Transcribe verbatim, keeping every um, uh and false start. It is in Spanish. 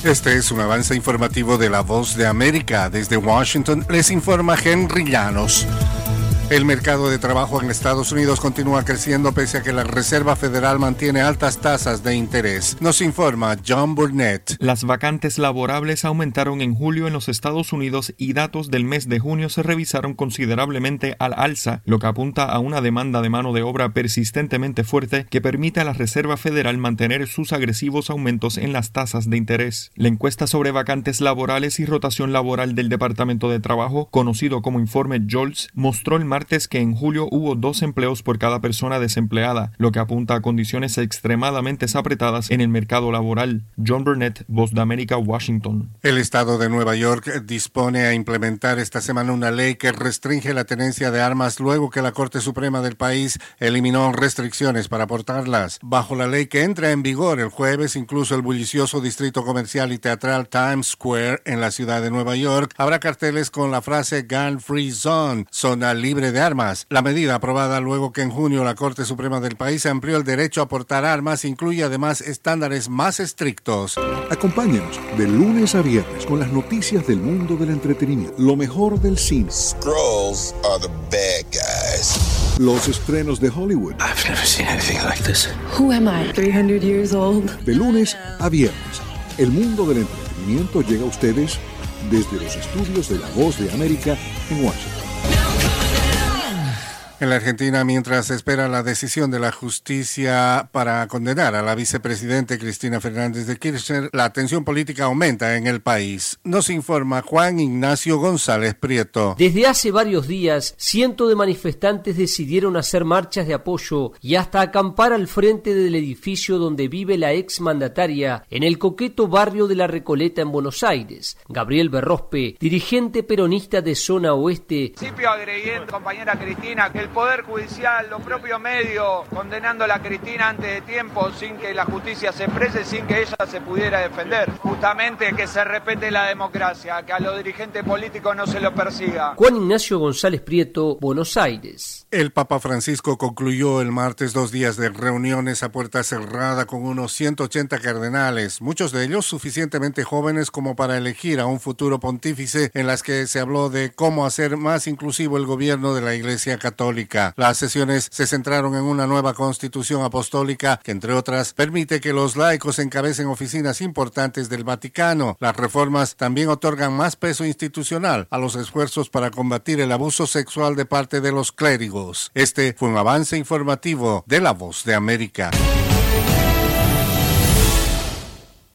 Este es un avance informativo de La Voz de América. Desde Washington les informa Henry Llanos. El mercado de trabajo en Estados Unidos continúa creciendo pese a que la Reserva Federal mantiene altas tasas de interés. Nos informa John Burnett. Las vacantes laborables aumentaron en julio en los Estados Unidos y datos del mes de junio se revisaron considerablemente al alza, lo que apunta a una demanda de mano de obra persistentemente fuerte que permite a la Reserva Federal mantener sus agresivos aumentos en las tasas de interés. La encuesta sobre vacantes laborales y rotación laboral del Departamento de Trabajo, conocido como Informe JOLTS, mostró el martes que en julio hubo dos empleos por cada persona desempleada, lo que apunta a condiciones extremadamente apretadas en el mercado laboral. John Burnett, Voz de América, Washington. El estado de Nueva York dispone a implementar esta semana una ley que restringe la tenencia de armas luego que la Corte Suprema del país eliminó restricciones para portarlas. Bajo la ley que entra en vigor el jueves, incluso el bullicioso distrito comercial y teatral Times Square en la ciudad de Nueva York habrá carteles con la frase Gun Free Zone, zona libre de armas. La medida, aprobada luego que en junio la Corte Suprema del país amplió el derecho a portar armas, incluye además estándares más estrictos. Acompáñenos de lunes a viernes con las noticias del mundo del entretenimiento, lo mejor del cine. Skrulls are the bad guys. Los estrenos de Hollywood. I've never seen anything like this. Who am I? three hundred years old. De lunes a viernes, el mundo del entretenimiento llega a ustedes desde los estudios de La Voz de América en Washington. En la Argentina, mientras se espera la decisión de la justicia para condenar a la vicepresidente Cristina Fernández de Kirchner, la tensión política aumenta en el país. Nos informa Juan Ignacio González Prieto. Desde hace varios días, cientos de manifestantes decidieron hacer marchas de apoyo y hasta acampar al frente del edificio donde vive la exmandataria en el coqueto barrio de La Recoleta en Buenos Aires. Gabriel Berrospe, dirigente peronista de Zona Oeste. En principio agregué, compañera Cristina, que el Poder Judicial, los propios medios, condenando a la Cristina antes de tiempo, sin que la justicia se exprese, sin que ella se pudiera defender. Justamente que se respete la democracia, que a los dirigentes políticos no se lo persiga. Juan Ignacio González Prieto, Buenos Aires. El Papa Francisco concluyó el martes dos días de reuniones a puerta cerrada con unos ciento ochenta cardenales, muchos de ellos suficientemente jóvenes como para elegir a un futuro pontífice, en las que se habló de cómo hacer más inclusivo el gobierno de la Iglesia Católica. Las sesiones se centraron en una nueva constitución apostólica que, entre otras, permite que los laicos encabecen oficinas importantes del Vaticano. Las reformas también otorgan más peso institucional a los esfuerzos para combatir el abuso sexual de parte de los clérigos. Este fue un avance informativo de La Voz de América.